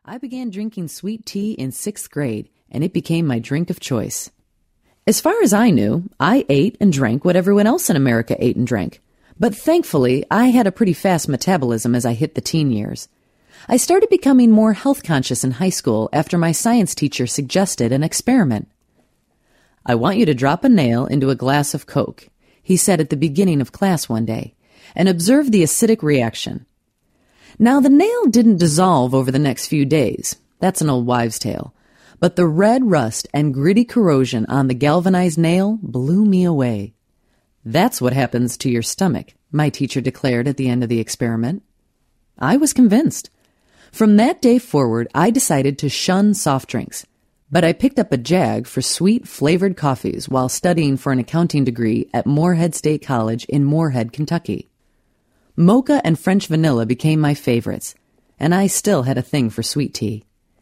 I began drinking sweet tea in 6th grade, and it became my drink of choice. As far as I knew, I ate and drank what everyone else in America ate and drank. But thankfully, I had a pretty fast metabolism as I hit the teen years. I started becoming more health conscious in high school after my science teacher suggested an experiment. "I want you to drop a nail into a glass of Coke," he said at the beginning of class one day, "and observe the acidic reaction." Now, the nail didn't dissolve over the next few days. That's an old wives' tale. But the red rust and gritty corrosion on the galvanized nail blew me away. "That's what happens to your stomach," my teacher declared at the end of the experiment. I was convinced. From that day forward, I decided to shun soft drinks. But I picked up a jag for sweet, flavored coffees while studying for an accounting degree at Moorhead State College in Moorhead, Kentucky. Mocha and French vanilla became my favorites, and I still had a thing for sweet tea.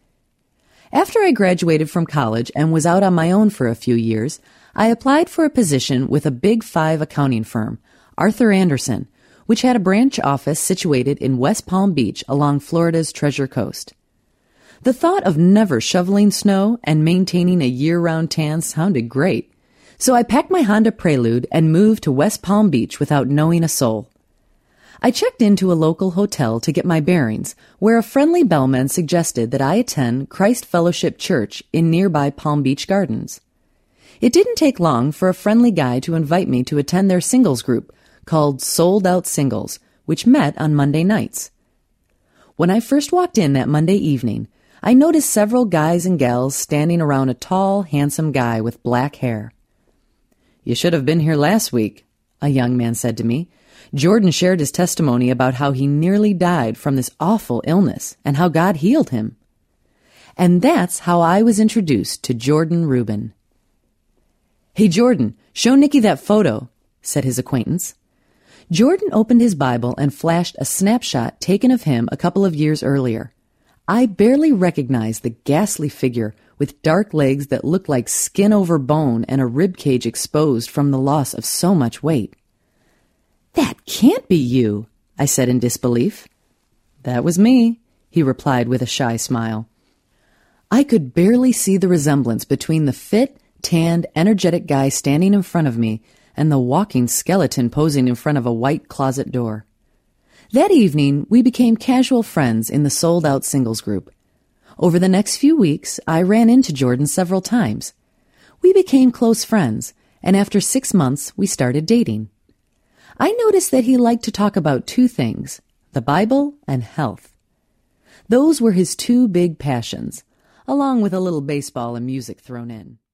After I graduated from college and was out on my own for a few years, I applied for a position with a Big Five accounting firm, Arthur Andersen, which had a branch office situated in West Palm Beach along Florida's Treasure Coast. The thought of never shoveling snow and maintaining a year-round tan sounded great, so I packed my Honda Prelude and moved to West Palm Beach without knowing a soul. I checked into a local hotel to get my bearings, where a friendly bellman suggested that I attend Christ Fellowship Church in nearby Palm Beach Gardens. It didn't take long for a friendly guy to invite me to attend their singles group called Sold Out Singles, which met on Monday nights. When I first walked in that Monday evening, I noticed several guys and gals standing around a tall, handsome guy with black hair. "You should have been here last week," a young man said to me. Jordan shared his testimony about how he nearly died from this awful illness and how God healed him. And that's how I was introduced to Jordan Rubin. "Hey, Jordan, show Nikki that photo," said his acquaintance. Jordan opened his Bible and flashed a snapshot taken of him a couple of years earlier. I barely recognized the ghastly figure with dark legs that looked like skin over bone and a rib cage exposed from the loss of so much weight. "That can't be you," I said in disbelief. "That was me," he replied with a shy smile. I could barely see the resemblance between the fit, tanned, energetic guy standing in front of me and the walking skeleton posing in front of a white closet door. That evening, we became casual friends in the Sold Out Singles group. Over the next few weeks, I ran into Jordan several times. We became close friends, and after 6 months, we started dating. I noticed that he liked to talk about two things, the Bible and health. Those were his two big passions, along with a little baseball and music thrown in.